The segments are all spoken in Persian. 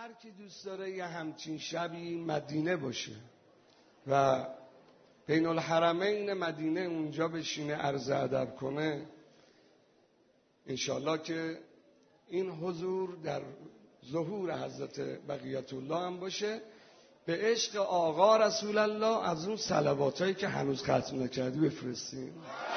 هر کی دوست داره یه همچین شبی مدینه باشه و بین الحرمین مدینه اونجا بشینه عرض ادب کنه، انشالله که این حضور در ظهور حضرت بقیت الله هم باشه، به عشق آقا رسول الله از اون صلواتایی که هنوز ختم نکردی بفرستیم.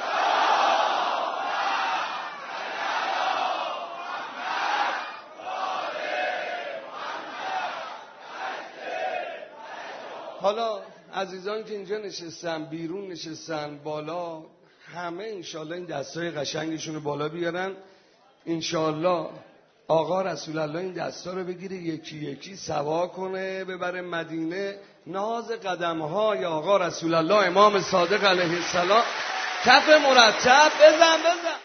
حالا عزیزان که اینجا نشستن، بیرون نشستن، بالا، همه انشالله این دستای قشنگشون رو بالا بیارن. انشالله آقا رسول الله این دستا رو بگیره یکی یکی سوا کنه ببره مدینه. ناز قدمهای آقا رسول الله امام صادق علیه السلام، کف مرتب بزن.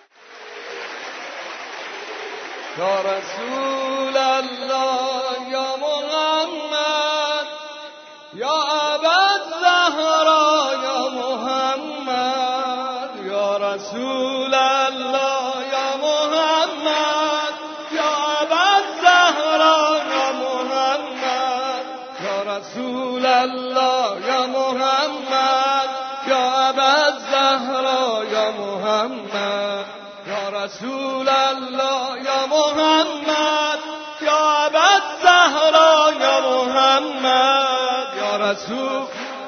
یا رسول الله یا محمد یا ابوالزهرا یا محمد، یا رسول الله یا محمد یا ابوالزهرا یا محمد، یا رسول الله یا محمد یا ابوالزهرا یا محمد، یا رسول الله یا محمد یا ابوالزهرا یا محمد، یا رسول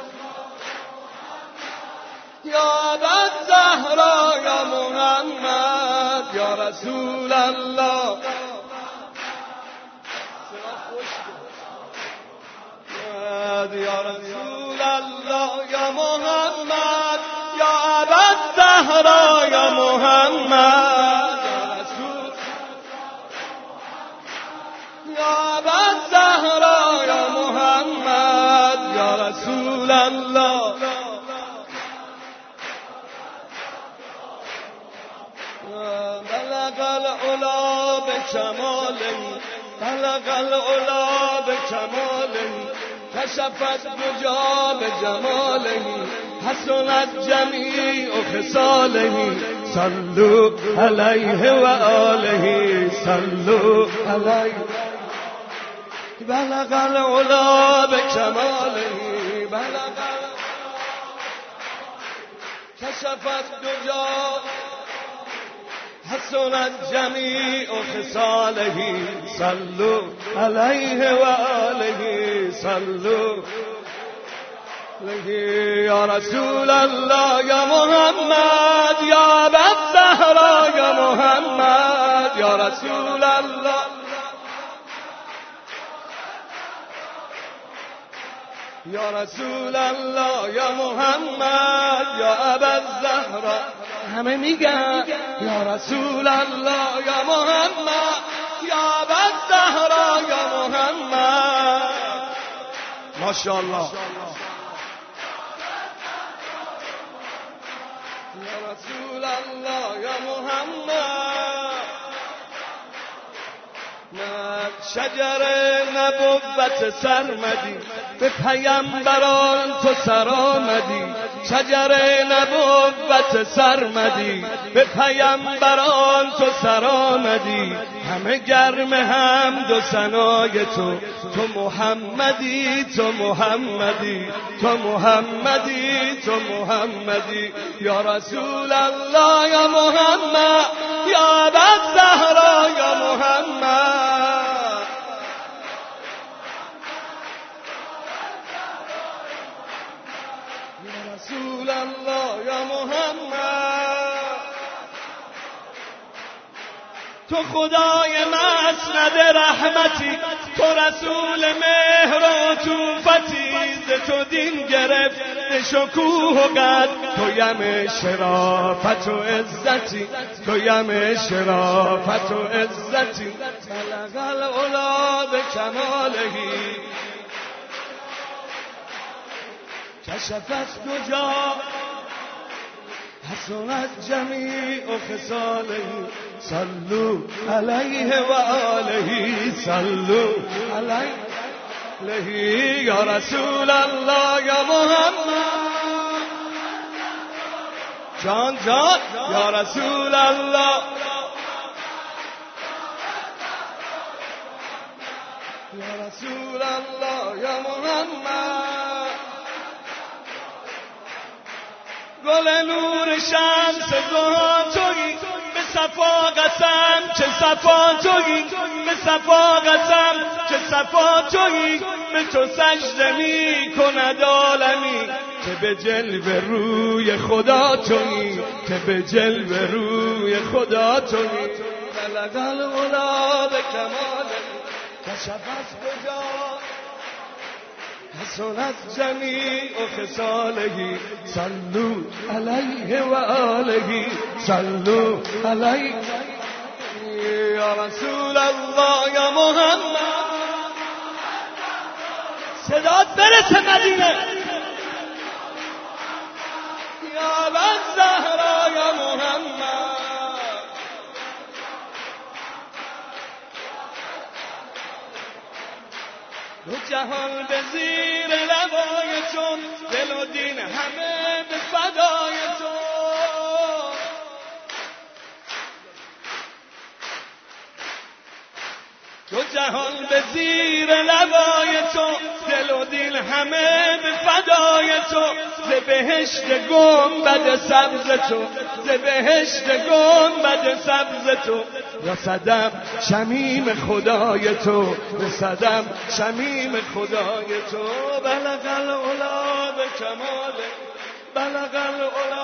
یا ابوالزهرا یا محمد، یا رسول الله یا رسول الله یا محمد یا ابوالزهرا یا محمد، یا ابوالزهرا یا محمد، یا رسول الله بلغ العلا بکماله، بلغ العلا بکماله، کشف الدجی بجماله، حسنت جمیع خصاله، صلوا علیه و آله، صلوا علیه. بلغ العلا بکماله، بلغ کشف الدجی، حسنت جمیع خصاله، صلوا علیه و آله، صلوا علیه. یا رسول الله یا محمد یا ابوالزهرا یا محمد، یا رسول الله یا رسول الله یا محمد یا ابوالزهرا. همه میگن یا رسول الله یا محمد یا ابوالزهرا یا محمد. ماشاءالله. یا رسول الله یا محمد، من شجر نبوت سرمدی، به پیامبران تو سر آمدی. شجر نبوت سرمدی، به پیامبران تو سر آمدی. همه گرم حمد و ثنای تو، تو محمدی، تو محمدی، تو محمدی، تو محمدی. یا رسول الله یا محمد یا ابوالزهرا یا محمد، یا رسول الله یا محمد. تو خدای مسند رحمتی، تو رسول مهر و عطوفتی. ز تو دین گرفت شکوه و قد، تویم شرافت و عزتی، تویم شرافت و عزتی. بلغ العلا بکماله، کشف الدجی، حسنت جمیع خصاله، صلوا علیه و آله، صلوا علیه. یا رسول الله یا محمد، جان یا رسول الله یا رسول الله یا محمد گل نور شمس ضحا تویی به صفا قسم چه صفا تویی به صفا قسم چه صفا تویی به تو سجده می کند عالمی که به جلوه روی خدا تویی که به جلوه روی خدا تویی بلغ العلا به کماله کشف از کجا حسنت جمیع خصاله صلوا علیه و آله صلوا علیه یا رسول الله یا محمد صدات برسه مدینه یا الزهرا یا محمد دو جهان به زیر لبای تو دل و دین همه به فدای تو دو جهان به زیر لبای تو دل و دین همه به فدای تو ز بهشت گنبد سبز تو ز بهشت گنبد سبز تو رسدم شمیم خدای تو رسدم شمیم خدای تو بلغ العلا به کماله بلغ العلا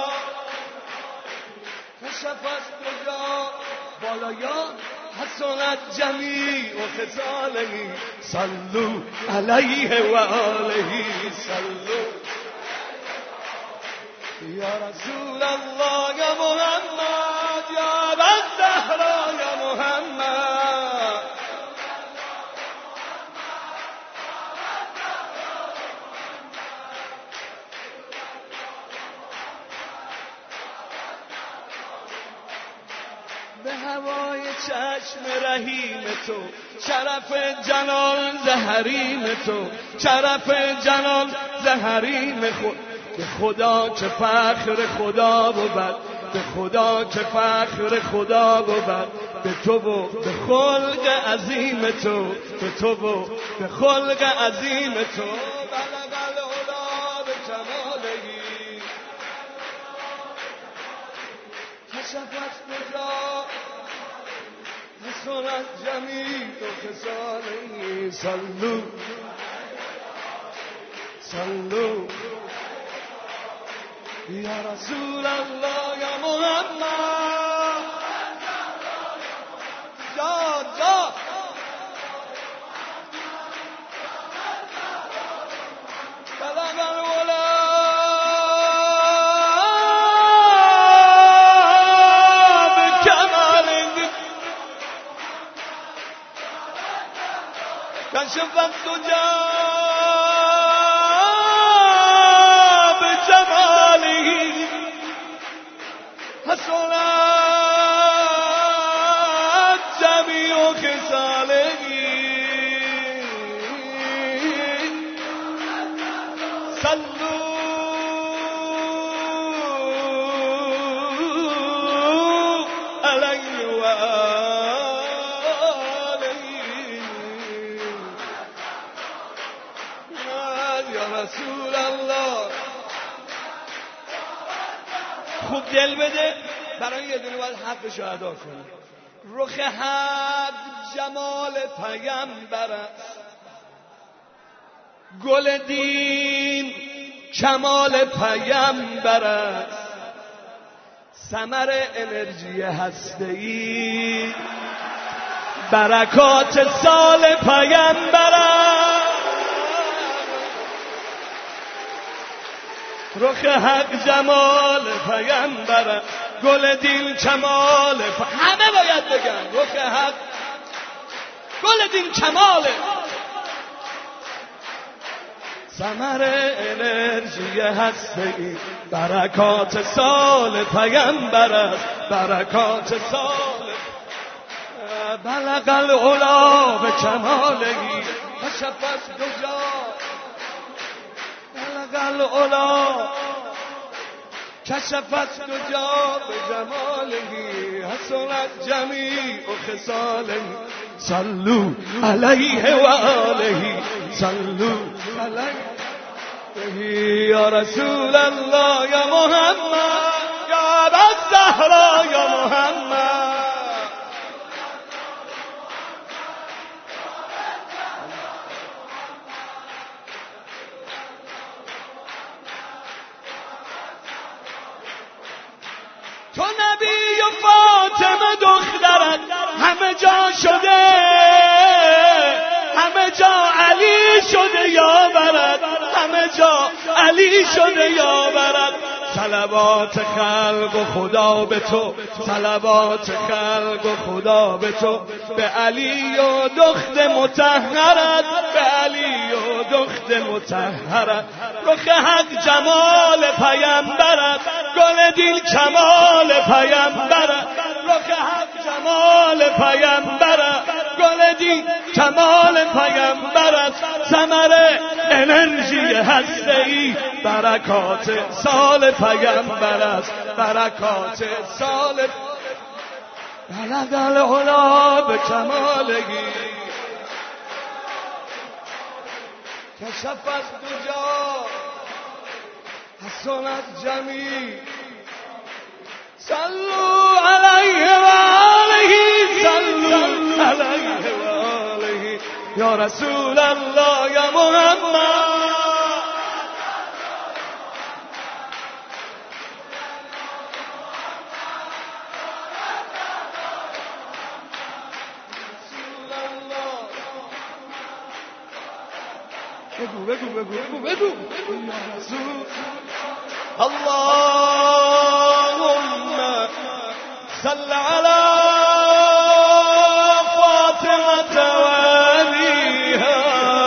کشف از کجا بالایا حسنت جمیع و خصاله صلوا علیه و آله صلوا یا رسول الله یا محمد یا الزهرا یا محمد به هوای چشم رحیم تو شرف جلال زهریم تو شرف جلال زهریم خود به خدا که فخر خدا بود به خدا که فخر خدا بود به تو و به خلق عظیم تو به تو و به خلق عظیم تو بلغ العلا به کمالهی کشف از کجا حسنت جمیع و خصاله صلوا صلوا یا رسول الله یا محمد جا جا بلغ العلا بکماله کشف الدجا بجماله حسنت جمیع خصاله صلوا علیه و یا رسول الله خوب دل بده برای یه دونه باید حقش رو ادا کنی رخ حق جمال پیامبر است گل دین کمال پیامبر است ثمر انرژی هسته‌ای برکات سال پیامبر است رخ حق جمال پیامبر گل دین کمال همه باید بگن رخ حق گل دین کماله ثمر انرژی هسته‌ای برکات سال پیامبر است برکات سال بلغ العلا به کمالهی کشف از کجا بلغ العلا کشف از کجا به جمالهی حسنت جمیع و خصاله صلوا علیه و آله صلوا علیه یا رسول الله یا محمد یا الزهرا یا محمد. تو نبی و فاطمه دخترت همه جا شده، همه جا علی شده یا برد، همه جا علی شده یا برد. صلوات خلق و خدا به تو، صلوات خلق و خدا به تو، به علی و دخت مطهرت، به علی و دخت مطهرت. رخ حق جمال پیمبرت، گل دین کمال پیمبرت. رخ حق جمال پیمبرت، گل دین کمال پیمبرت. ثمر انرژی هسته‌ای برکات سال پیمبر است، برکات سال بلد العلا به کمالگی کشف از دجا حسنت جمی. صلوا علیه و آله صلوا علیه و آله یا رسول الله یا محمد. بگو یا رسول اللهم صل على فاطمة وأبيها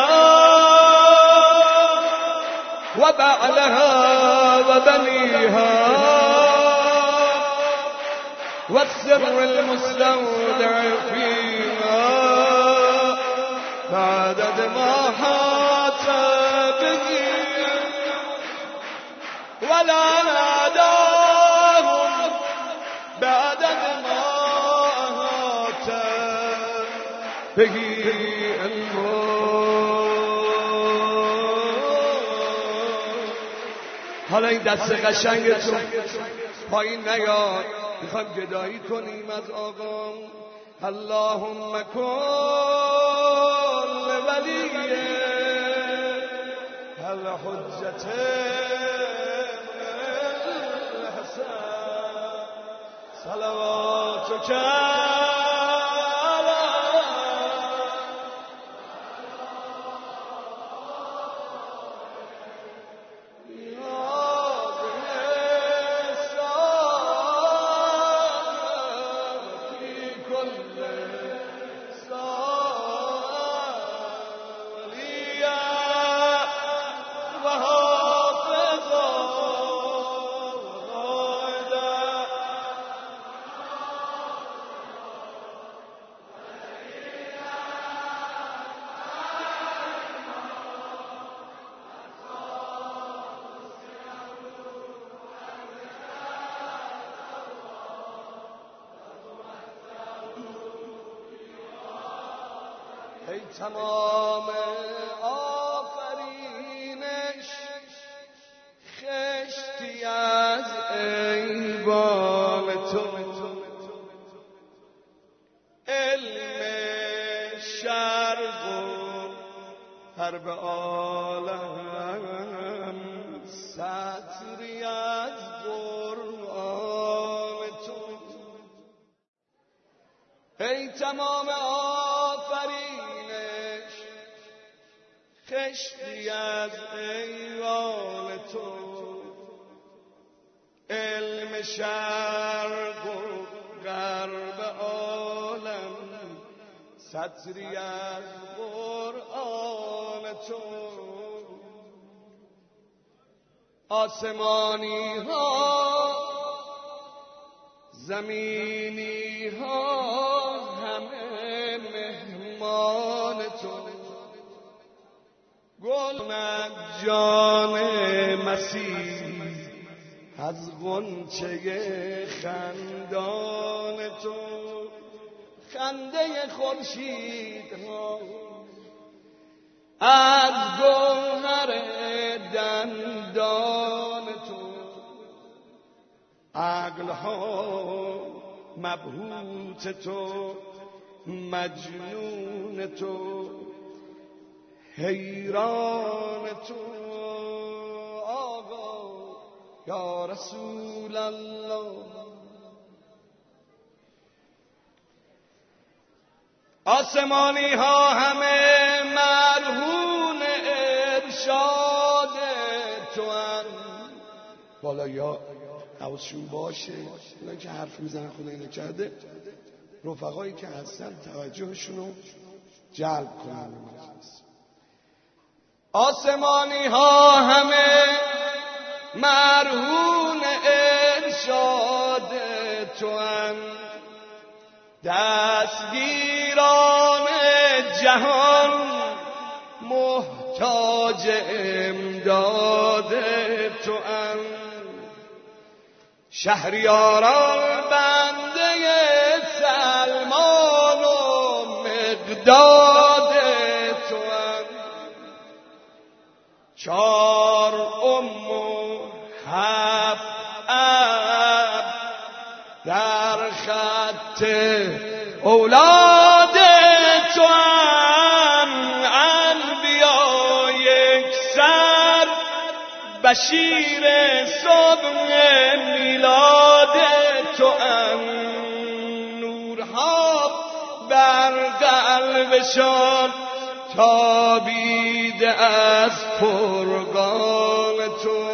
وبعلها وبنيها والسر المستودع فيها بعدد ما حات به ولا ناداهم بعدد ما حات به حالا این دست قشنگتون پایین نیاد، میخوایم گدایی کنیم از آقام. اللهم کن ولیه الحجت الحسن صلواتک ای تمام آفرینش خشتی از ایوان تو، علم شرق و غرب عالم سطری از قرآن تو. ای تمام آفرینش خشتی از ایوان تو، علم شرق و غرب عالم سطری از قرآن تو. آسمانی ها زمینی ها همه مهمان تو، گل جان مسیح از غنچه خندان تو. خنده خورشیدها، از گوهر دندان تو عقلها مبهوت تو، مجنون تو، حیران تو. آقا یا رسول الله، آسمانی ها همه مرهون ارشاد تو ان. والا یا حواسشون باشه اونایی که حرف میزنن خدا اینو کرده، رفقایی که هستن توجهشون رو جلب کنن. آسمانی ها همه مرهون ارشاد تو ان، دستگیران جهان محتاج امداد تو ان، شهریاران بنده سلمان و مقداد تو ان، 4 ام و 7 اب در خط اولاد تو ان، انبیا یکسر بشیر صبح میلاد تو ان، نورها بر قلبشان تابیده از فرقان تو.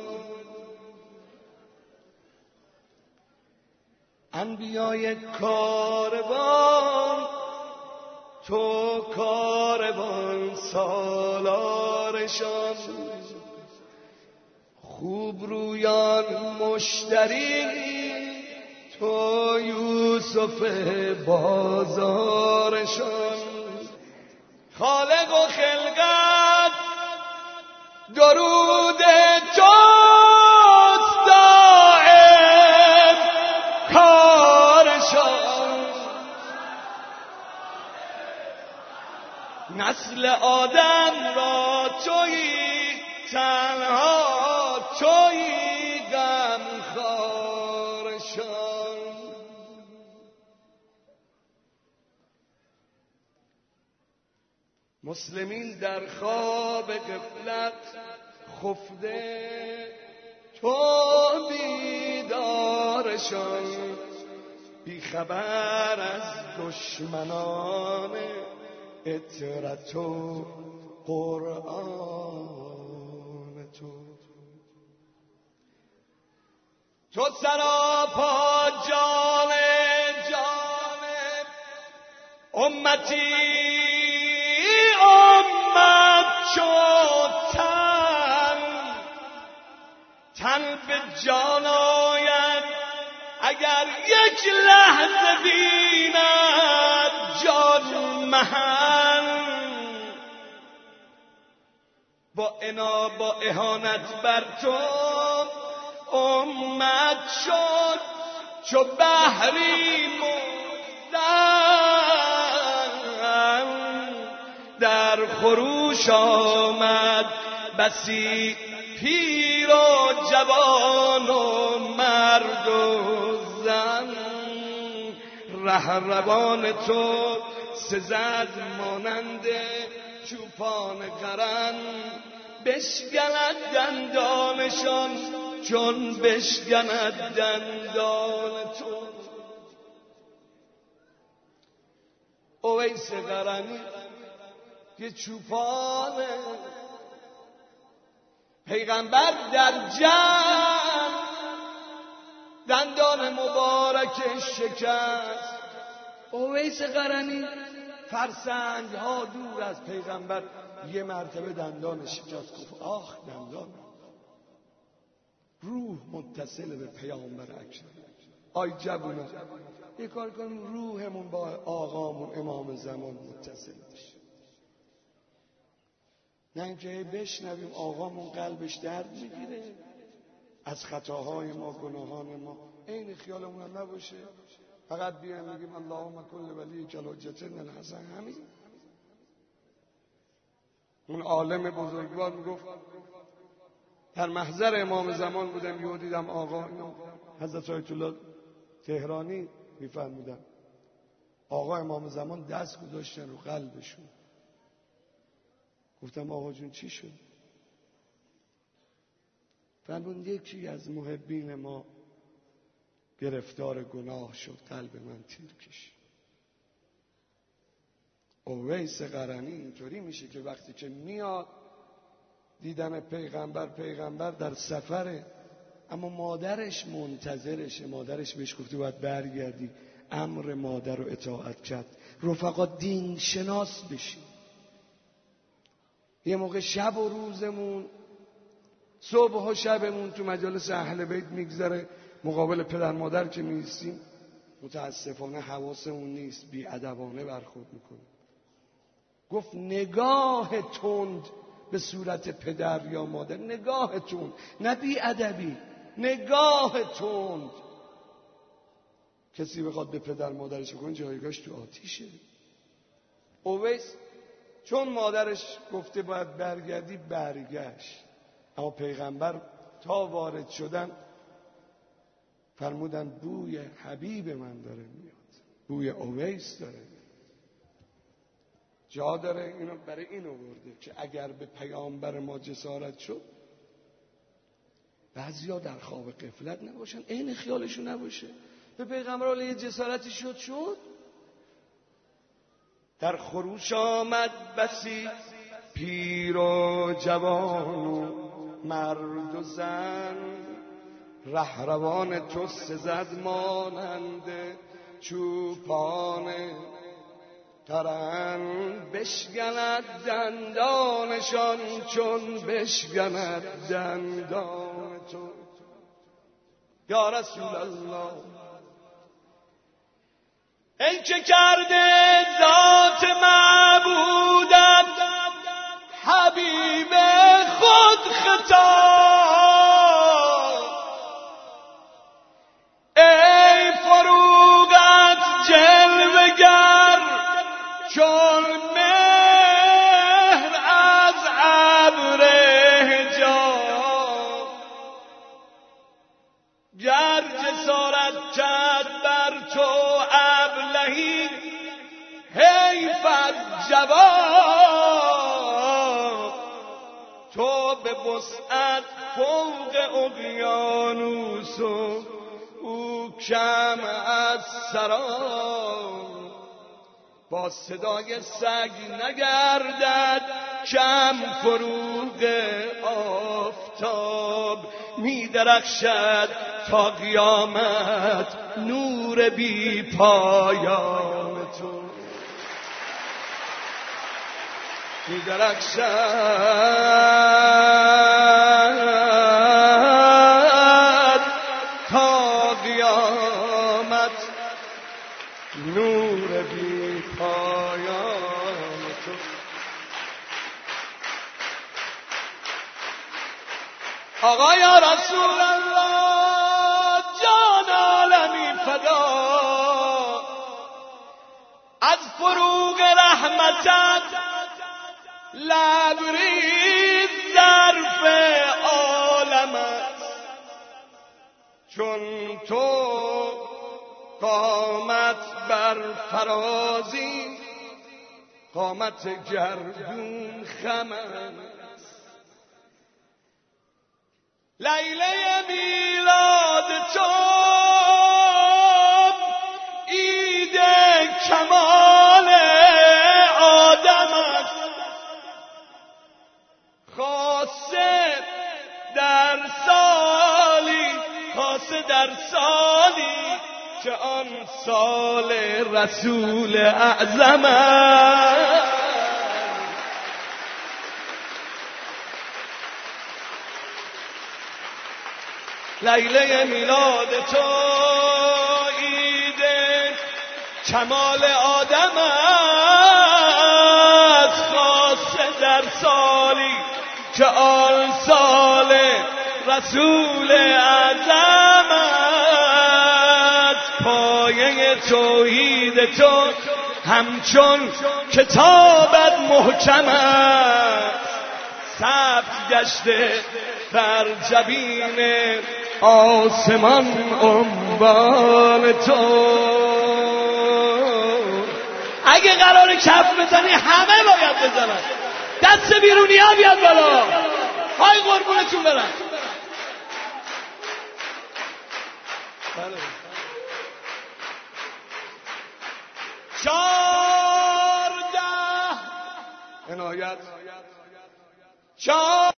انبیای کاروان تو کاروان سالارشان، خوب رویان مشتری تو یوسف بازارشان، خالق و خلقت درود توست دائم کارشان، نسل آدم را تویی تنها، تویی غمخوارشان. مسلمین در خواب غفلت خفته تو بیدارشان، بی خبر از دشمنان اطرت و قرآن تو. تو سراپا جان امتی، امت شد تن به جان آید اگر یک لحظه بیند جان محن، با اهانت بر تو امت شد چو بحری مزن، در خروش آمد بسی پیر و جوان و مرد و زن، رهروان تو سزد مانند چوپان قرن، بشکند دندانشان چون بشکند دندان تو. اویس قرنی یه چوپانه، پیغمبر در جنگ دندان مبارکش شکست. اویس قرنی فرسنگ ها دور از پیغمبر یه مرتبه دندانش شکست، گفت آخ دندان. روح متصل به پیامبر اکرم. آی جوونا یه کار کنیم روحمون با آقامون امام زمان متصل بشه، نه اینکه بشنویم آقامون قلبش درد میگیره از خطاهای ما گناهان ما، این خیالمون هم نباشه فقط بیایم میگیم اللهم کل ولی الحجة الحسن. همین. اون عالم بزرگوار میگفت در محضر امام زمان بودم یهو دیدم آقا حضرت آیت الله تهرانی میفرمودن آقا امام زمان دست گذاشتن رو قلبشون. گفتم آقا جون چی شد؟ فرمود یکی از محبین ما گرفتار گناه شد، قلب من تیر کشید. اویس قرنی اینطوری میشه که وقتی که میاد دیدن پیغمبر در سفره، اما مادرش منتظرشه، مادرش بهش گفته باید برگردی، امر مادر رو اطاعت کرد. رفقا دین شناس بشی. یه موقع شب و روزمون، صبح و شبمون تو مجالس اهل بیت میگذره، مقابل پدر مادر که میستیم متاسفانه حواسمون نیست، بی‌ادبانه برخورد میکنیم. گفت نگاه تند به صورت پدر یا مادر، نگاه تند، نه بی‌ادبی، نگاه تند. کسی بخواد به پدر مادرش بکنه جایگاهش تو آتیشه. اویس چون مادرش گفته باید برگردی برگشت، اما پیغمبر تا وارد شدن فرمودن بوی حبیب من داره میاد، بوی اویس داره میاد. جا داره اینو برای این آورده که اگر به پیامبر ما جسارت شد، بعضیا در خواب غفلت نباشن، عین خیالشون نباشه. به پیغمبر علیه جسارتی شد در خروش آمد بسی پیر و جوان و مرد و زن، رهروان تو سزد مانند چوپان قرن، بشکند دندانشان چون بشکند دندان تو. یا رسول الله ای که کرده ذات معبودت حبیب خود خطاب، ای فروغت جلوگر چون مهر از ابر حجاب، گر جسارت کرد بر تو ابلهی حیفت جواب، تو به وسعت فوق اقیانوس و او کم از سراب، با صدای سگ نگردد کم فروغ آفتاب، می درخشد تا قیامت نور بی پایان تو، می درخشد تا قیامت نور بی پایان تو. آقا یا رسول الله جان عالمی فدا، از فروغ رحمتت لبریز ظرف عالم است، چون تو قامت بر فرازی قامت گردون خم است. لیله میلاد تو عید کمال آدم است، خاصه در سالی که آن سال رسول اعظم است. لیله میلاد تو عید کمال آدم است، خاصه در سالی که آن سال رسول اعظم است. پایه توحید تو همچون کتابت محکم است، ثبت گشته بر جبین آسمان عنوان تو. اگه قرار کف بزنی همه باید بزنن. دست بیرونی ها بیاد بالا. های قربونتون برن. چارده عنایت